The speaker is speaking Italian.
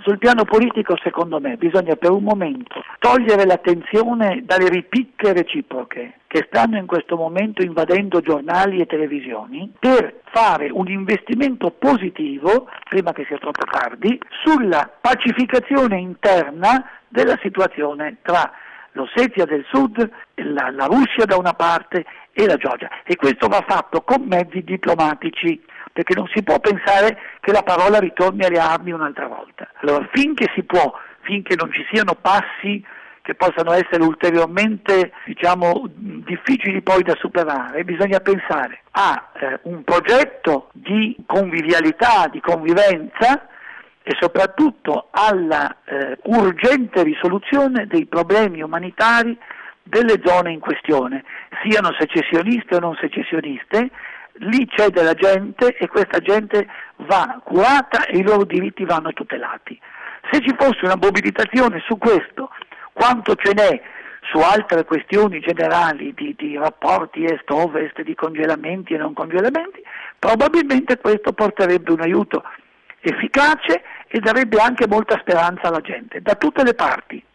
Sul piano politico, secondo me, bisogna per un momento togliere l'attenzione dalle ripicche reciproche che stanno in questo momento invadendo giornali e televisioni per fare un investimento positivo, prima che sia troppo tardi, sulla pacificazione interna della situazione tra l'Ossetia del Sud, la Russia da una parte e la Georgia, e questo va fatto con mezzi diplomatici, perché non si può pensare che la parola ritorni alle armi un'altra volta. Allora, finché si può, finché non ci siano passi che possano essere ulteriormente, difficili poi da superare, bisogna pensare a un progetto di convivialità, di convivenza, e soprattutto alla urgente risoluzione dei problemi umanitari delle zone in questione, siano secessioniste o non secessioniste. Lì c'è della gente e questa gente va curata e i loro diritti vanno tutelati. Se ci fosse una mobilitazione su questo, quanto ce n'è su altre questioni generali di rapporti est-ovest, di congelamenti e non congelamenti, probabilmente questo porterebbe un aiuto efficace e darebbe anche molta speranza alla gente, da tutte le parti.